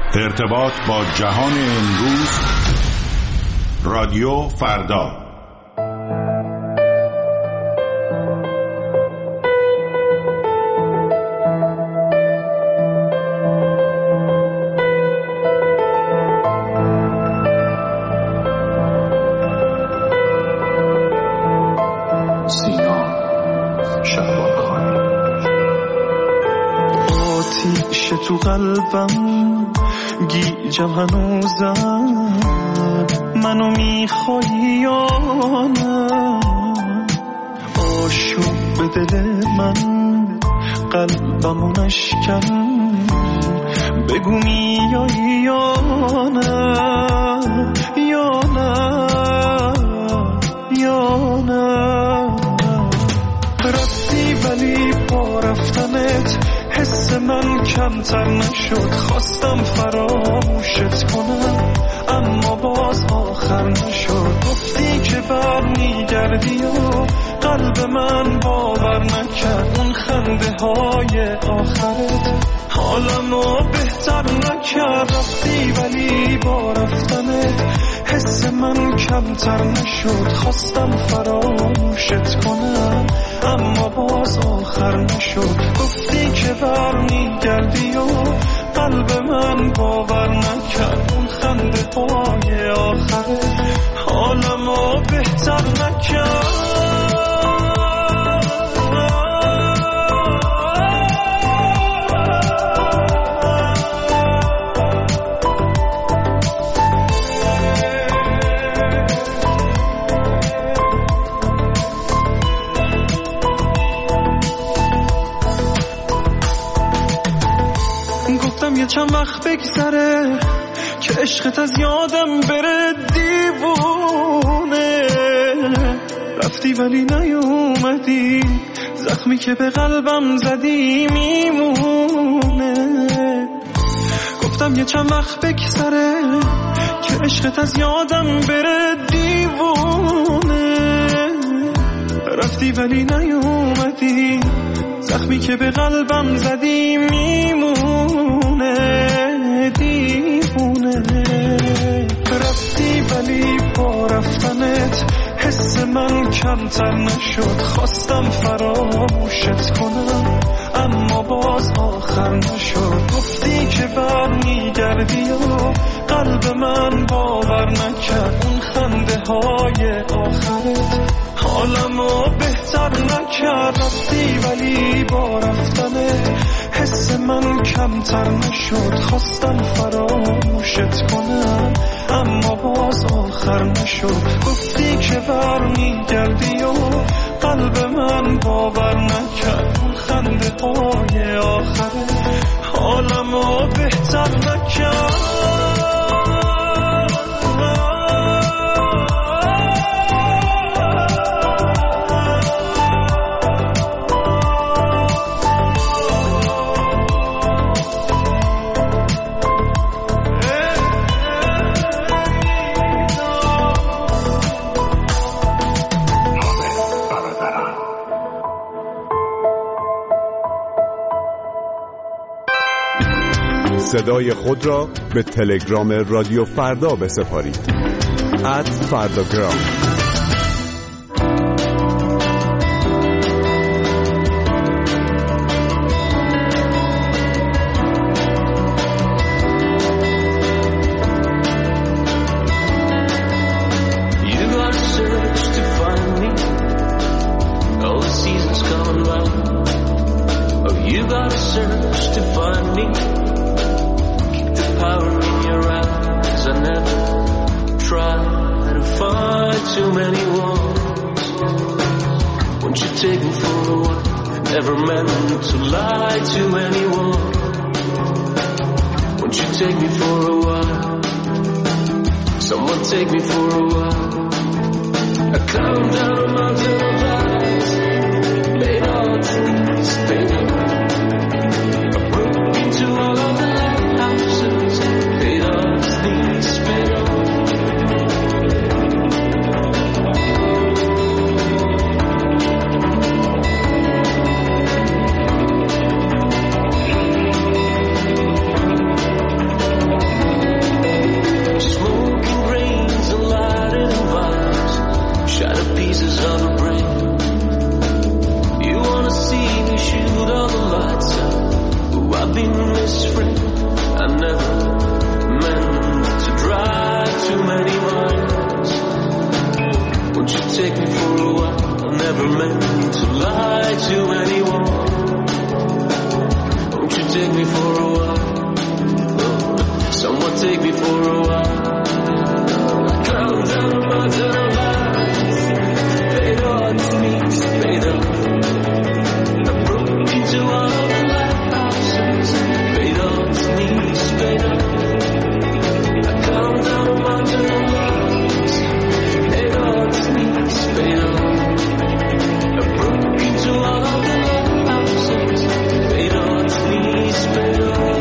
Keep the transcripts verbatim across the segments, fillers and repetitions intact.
ارتباط با جهان امروز، رادیو فردا. سینا شهبانخانی. آتیش تو قلبم گیجم هنوزم، منو میخوایی یا نه؟ آشوب به دل من قلبمو نشکن، بگو میایی یا نه؟ یا نه یا نه. رفتی ولی با رفتنت حس من کمتر نشد، خواستم فراموشت کنم اما باز آخر نشد. گفتی که بر میگردی و قلب من باور نکرد، اون خنده های آخرت حالمو بهتر نکرد. رفتی ولی با رفتنت حس من کمتر نشد، خواستم فراموشت کنم اما باز آخر نشد. گفتی که بر میگردی و قلب من باور نکرد، اون خنده های آخرت حالمو بهتر نکرد. یه چند وقت بگذره که عشقت از یادم بره، دیوونه. رفتی ولی نیومدی، زخمی که به قلبم زدی میمونه. گفتم یه چند وقت بگذره که عشقت از یادم بره، دیوونه. رفتی ولی نیومدی، زخمی که به قلبم زدی میمونه، دیوونه. رفتی ولی با رفتنت حس من کمتر نشد، خواستم فراموشت کنم اما باز آخر نشد. گفتی که بر میگردی و قلب من باور نکرد، اون خنده های آخرت حالمو بهتر نکرد. رفتی ولی با رفتنت حس من کمتر نشد، خواستم فراموشت کنم اما باز آخر نشد. گفتی که بر میگردی و قلب من باور نکرد، اون خنده های آخرت حالمو بهتر نکرد. صدای خود را به تلگرام رادیو فردا بسپارید. ات فرداگرام. best friend. I never meant to drive too many miles. Won't you take me for a while? I never meant to lie to anyone. Won't you take me for a while? Oh, someone take me for a while. I climb down a mountain of lies. Fade on me, fade on. I broke into all of the lighthouses. Fade on knees, fade on. I climb down a mountain of lies. Fade on knees, fade on. I broke into all of the lighthouses. Fade on knees, fade on.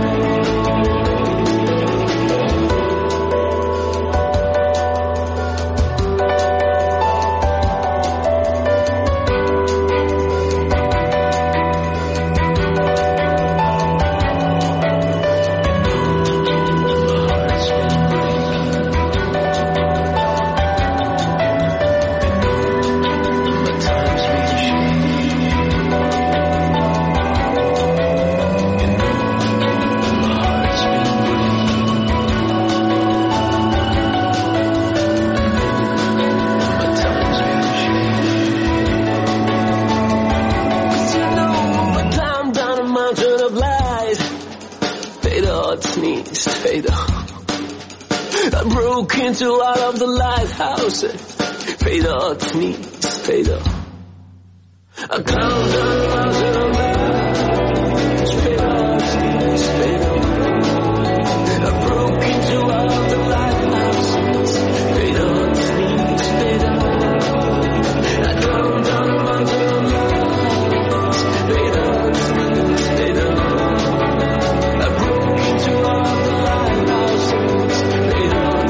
Into all of the lighthouses, fade out, knees, fade out. I climbed down the mountain of lights, fade out, knees, fade out. I broke into all of the lighthouses, fade out, knees, fade out. I climbed down the mountain of lights, fade out, knees, fade out. I broke into all of the lighthouses, fade out.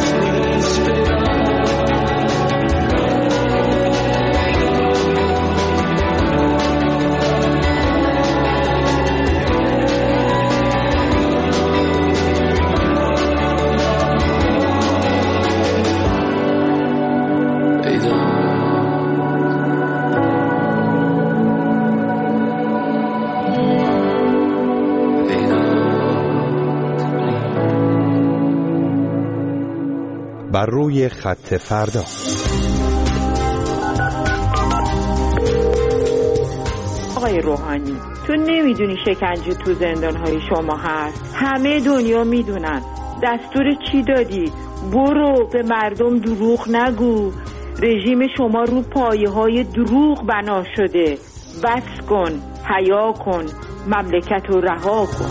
بر روی خط فردا. آقای روحانی، تو نمیدونی شکنجه تو زندانهای شما هست. همه دنیا میدونن. دستور چی دادی؟ برو به مردم دروغ نگو. رژیم شما رو پایه های دروغ بنا شده. بس کن، حیا کن، مملکت رو رها کن.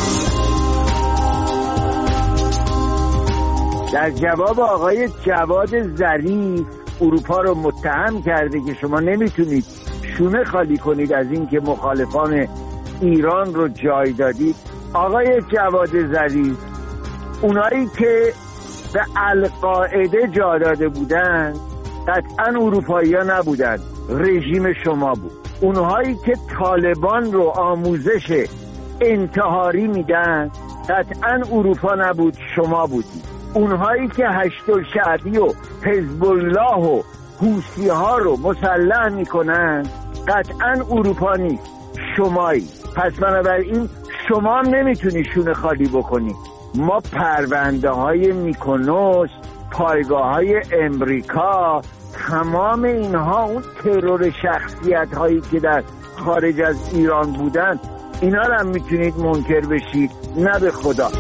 در جواب آقای جواد ظریف اروپا رو متهم کرده که شما نمیتونید شونه خالی کنید از این که مخالفان ایران رو جای دادید. آقای جواد ظریف، اونایی که به القاعده جا داده بودن قطعا اروپایی ها نبودن، رژیم شما بود. اونهایی که طالبان رو آموزش انتحاری میدن قطعا اروپا نبود، شما بودید. اونهایی که هشت‌الشعبی و حزب الله و حوثی ها رو مسلح میکنن قطعا اروپا نیست، شمایی. پس بنابراین شما هم نمیتونی شونه خالی بکنی. ما پرونده های میکنوس، پایگاه های امریکا، تمام اینها، اون ترور شخصیت هایی که در خارج از ایران بودن، اینا رو هم میتونید منکر بشید؟ نه به خدا.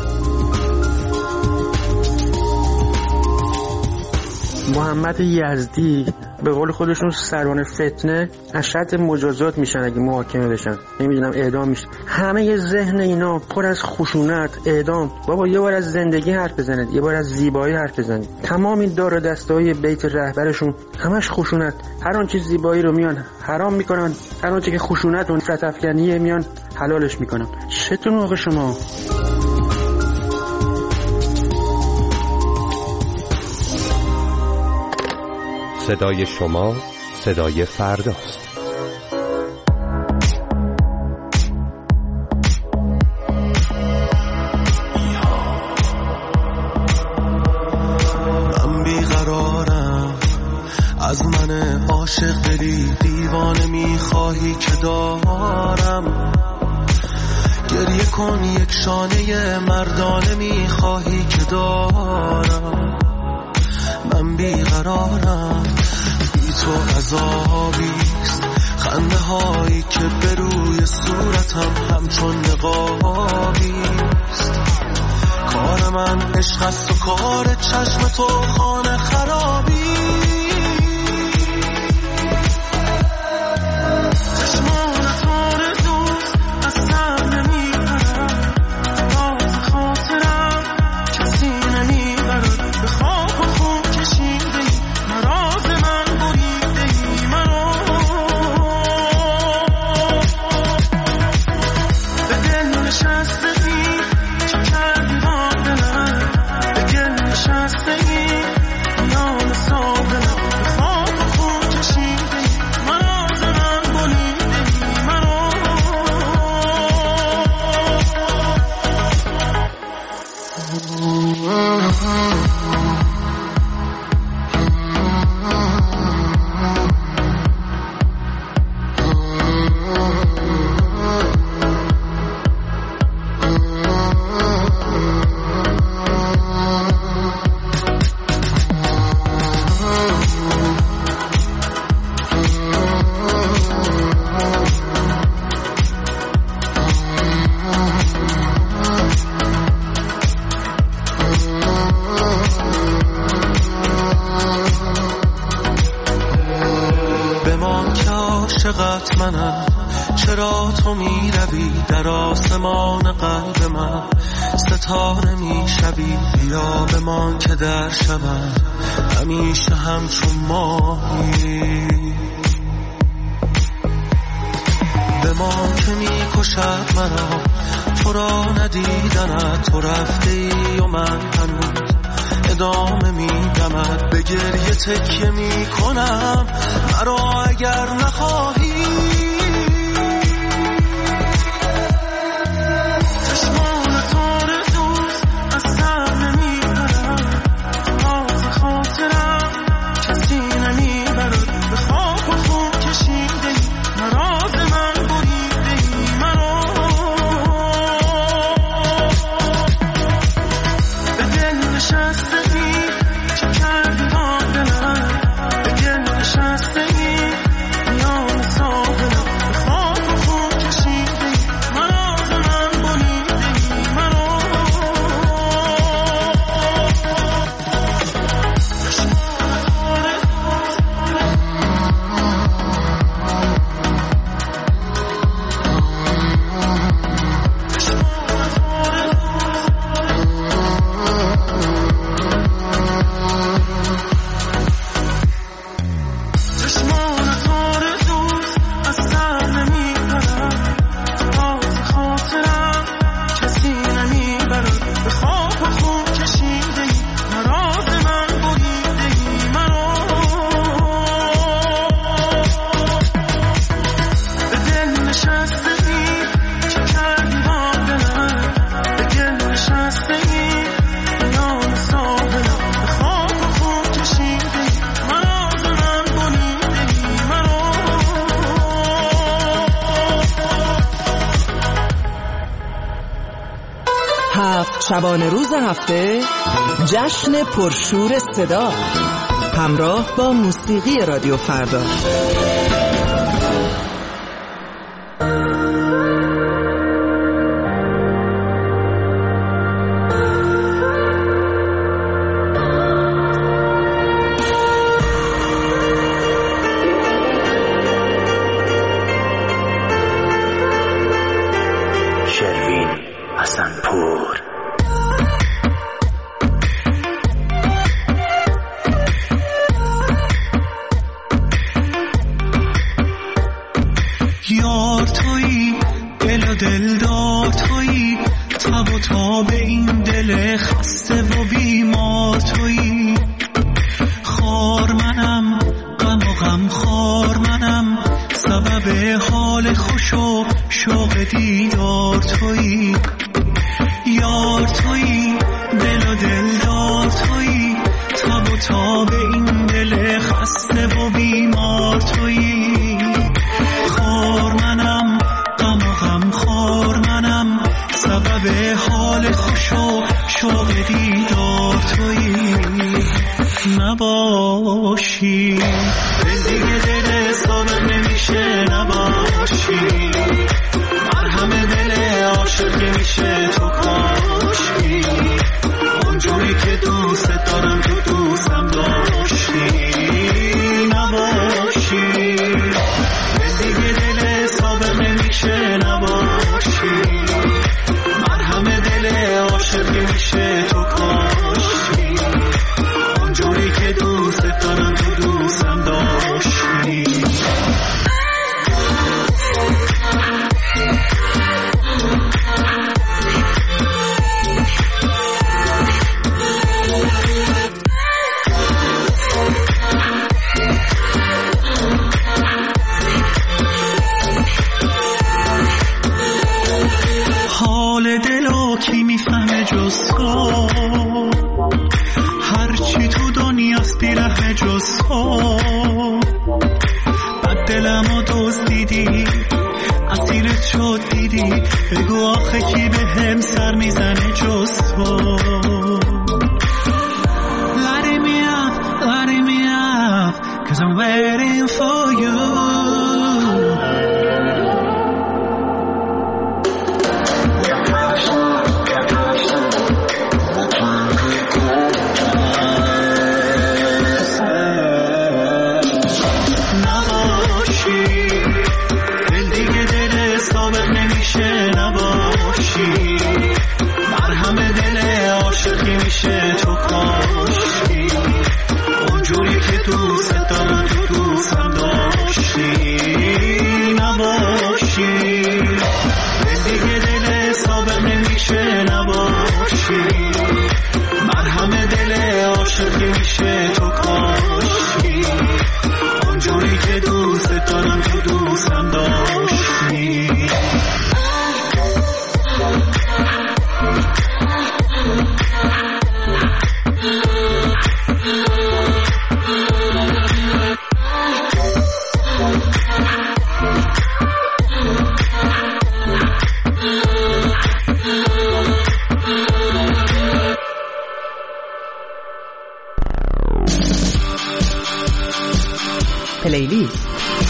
محمد یزدی به قول خودشون سران فتنه اشد مجازات میشن اگه محاکمه بشن، نمیدونم اعدام میشن. همه ذهن اینا پر از خشونت، اعدام. بابا یه بار از زندگی حرف بزنید، یه بار از زیبایی حرف بزنید. تمام این دار و دسته‌های بیت رهبرشون همش خشونت. هر آن چیز زیبایی رو میان حرام میکنن، هر آن چیزی که خشونت و نفرت افکنیه میان حلالش میکنن. چطور موقع شما؟ صدای شما صدای فرداست. من بیقرارم، از من عاشق دلی دیوانه میخواهی که دارم. گریه کن یک شانه مردانه میخواهی که دارم، من بیقرارم، بی تو عذابیست، خنده هایی که به روی صورتم همچون نقابیست. کار من عشق است و کار چشم تو خانه خرابی. چرا تو می روی در آسمان قلب من، ستاره می شوی، بیا بمان که در شبم همیشه همچون ماهی. بمان که می کشد مرا تو را ندیدنت، تو رفته ای و من هنوز ادامه می دمد، به گریه تکیه می کنم مرا اگر نخواهی. شبانه روز هفته جشن پرشور صدا همراه با موسیقی رادیو فردا. شروین حسنپور. یار تویی، دل و دلدار تویی، تب و تاب این دل خسته و بیمار تویی. خار منم، غم و غم خار منم، سبب حال خوش و شوق دیدار تویی. یار تویی، دل و دلدار تویی، تب و تاب این دل خسته و بیمار تویی. خار منم، غم و غم خار منم، سبب حال خوش و شوق دیدار تویی نباشی، دل دیگه دل ثابت نمیشه نباشی، مرهم دل عاشق میشه تو کاشی، اونجوری که دوست دارم تو دوستم داشتی نباشی، دل دیگه دل ثابت نمیشه نباشی، مرهم دل عاشق میشه تو کاشی، اونجوری که دوست دارم تو دوستم داشتی. حال دلو کی میفهمه جز تو، هرچی تو دنیاست بیره جز تو، بد دلمو دزدیدی اسیرت شد دیدی، بگو آخه کی به هم سر میزنه جز تو. Lighting me up, lighting me up, cause I'm waiting for you. میشه تو کاشی، اونجوری که دوست دارم تو دوستم داشتی نباشی، دل دیگه دل ثابت نمیشه نباشی، مرهم دل عاشق میشه تو کاشی، اونجوری که دوست دارم تو دوستم داشتی. پلیلیست.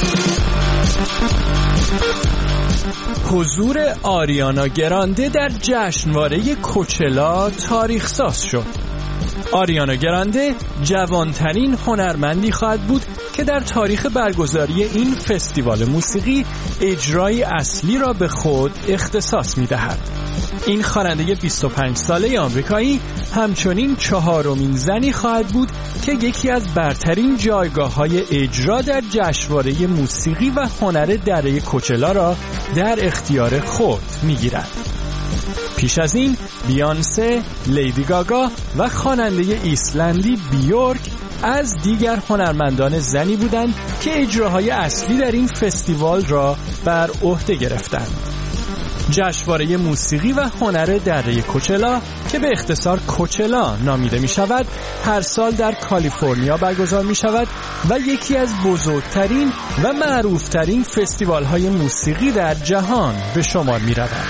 حضور آریانا گرانده در جشنواره کوچلا تاریخ ساز شد. آریانا گرانده جوانترین هنرمندی خواهد بود که در تاریخ برگزاری این فستیوال موسیقی اجرای اصلی را به خود اختصاص می‌دهد. این خواننده بیست و پنج ساله آمریکایی همچنین چهارمین زنی خواهد بود که یکی از برترین جایگاه‌های اجرا در جشنواره موسیقی و هنر دره کوچلا را در اختیار خود می‌گیرد. پیش از این بیانسه، لیدی گاگا و خواننده ایسلندی بیورک از دیگر هنرمندان زنی بودند که اجراهای اصلی در این فستیوال را بر عهده گرفتند. جشنواره موسیقی و هنر دره کوچلا که به اختصار کوچلا نامیده می شود هر سال در کالیفرنیا برگزار می شود و یکی از بزرگترین و معروفترین فستیوال های موسیقی در جهان به شمار می رود.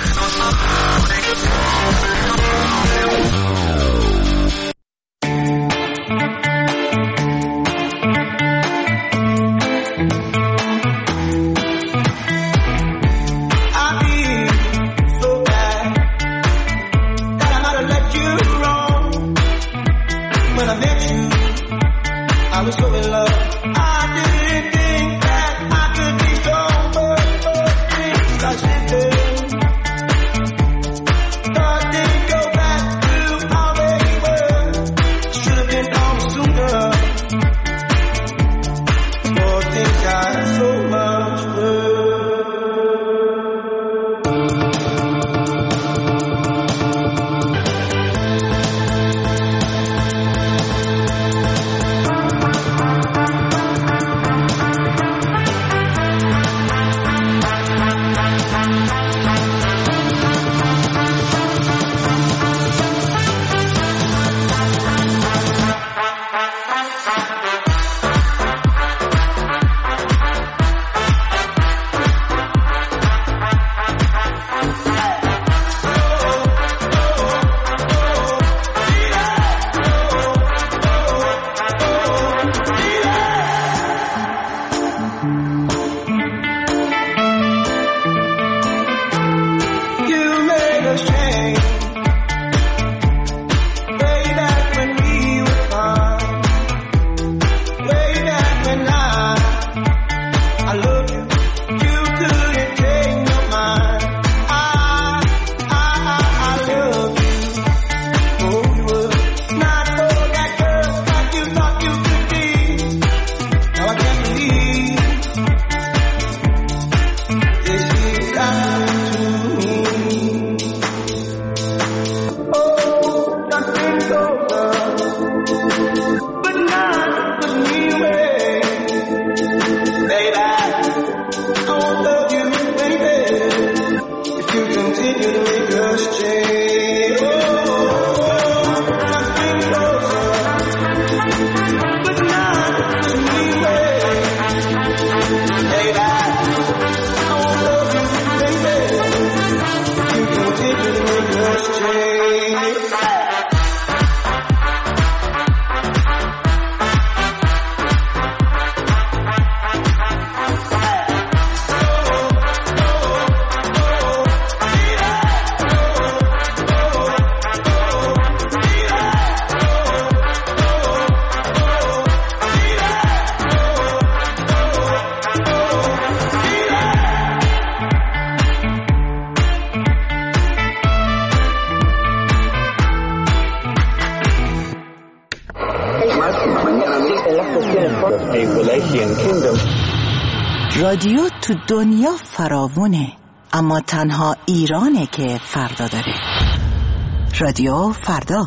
رادیو تو دنیا فراوونه، اما تنها ایرانه که فردا داره. رادیو فردا.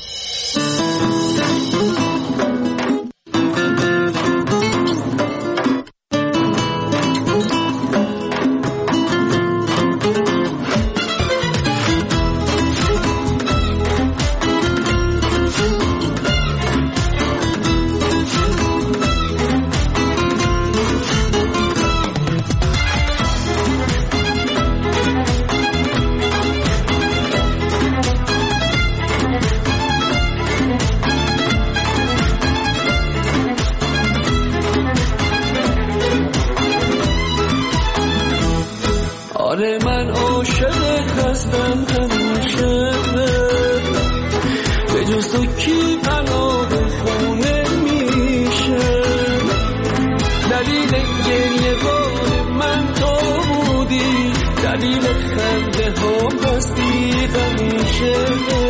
آره من عاشق هستم همیشه، به جز تو کی پناه خونه میشه. دلیل گریه بار من تو بودی، دلیل خنده ها هستی همیشه.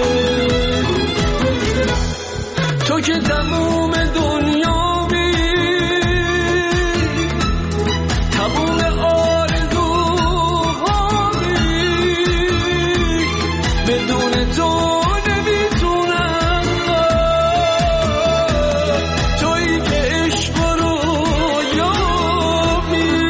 تو که تموم دنیا بی تموم بدون تو نمیتونم، تویی که عشق رو یابی.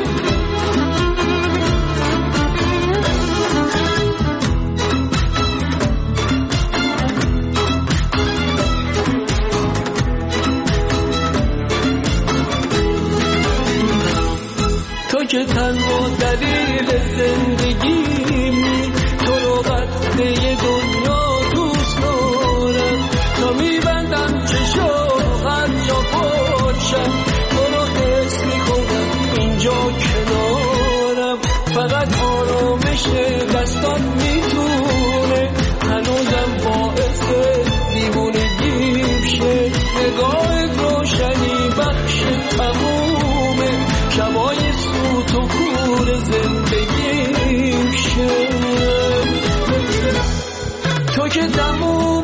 تو که تنها دلیل زندگیمی، تو رو بسته دنیا دوست دارم. تا میبندم چشم هر جا باشم، تو رو حس میکنم اینجا کنارم. فقط آرامش دستات میتونه هنوزم باعث دیوونگی شه. نگاهت روشنی بخش تموم شبای سوت و کور زندگی شه. تو که تموم